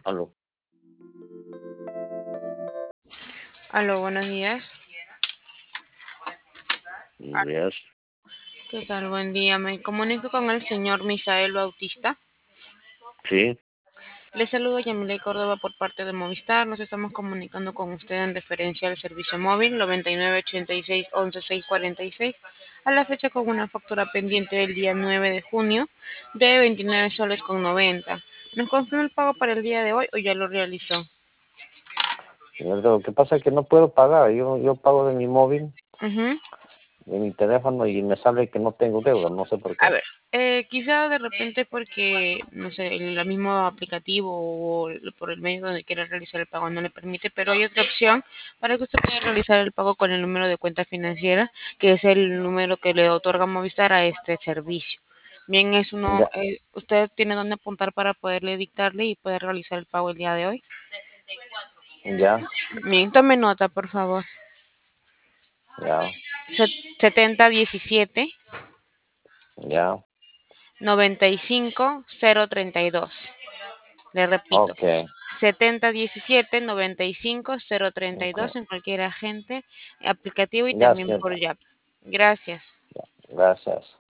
Aló, Aló, buenos días. días. ¿Qué tal? Buen día. Me comunico con el señor Misael Bautista. Sí, Le saludo Yamile Córdoba por parte de Movistar. Nos estamos comunicando con usted en referencia al servicio móvil 9986 11 646 a la fecha con una factura pendiente del día 9 de junio de 29 soles con 90. ¿Nos confirma el pago para el día de hoy o ya lo realizó? lo que pasa es que no puedo pagar. Yo pago de mi móvil, Ujú. de mi teléfono y me sale que no tengo deuda. No sé por A qué. ver, quizá de repente porque, no sé, el mismo aplicativo o por el medio donde quiera realizar el pago no le permite, pero hay otra opción para que usted pueda realizar el pago con el número de cuenta financiera, que es el número que le otorga Movistar a este servicio. Bien, es uno, Ya, usted tiene donde apuntar para poderle dictarle y poder realizar el pago el día de hoy. ya, Bien, tome nota, por favor. ya, 7017 ya. 95032. Le repito, Ok, 7017 95032 ok. en cualquier agente aplicativo y Ya, también por señorita. Yap. Gracias. Gracias.